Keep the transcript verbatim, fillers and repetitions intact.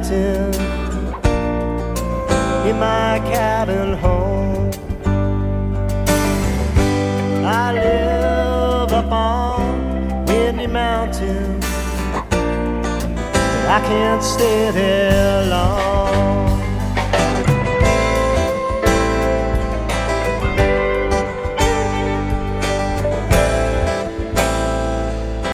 mountain, in my cabin home. I live up on Windy Mountain, but I can't stay there long.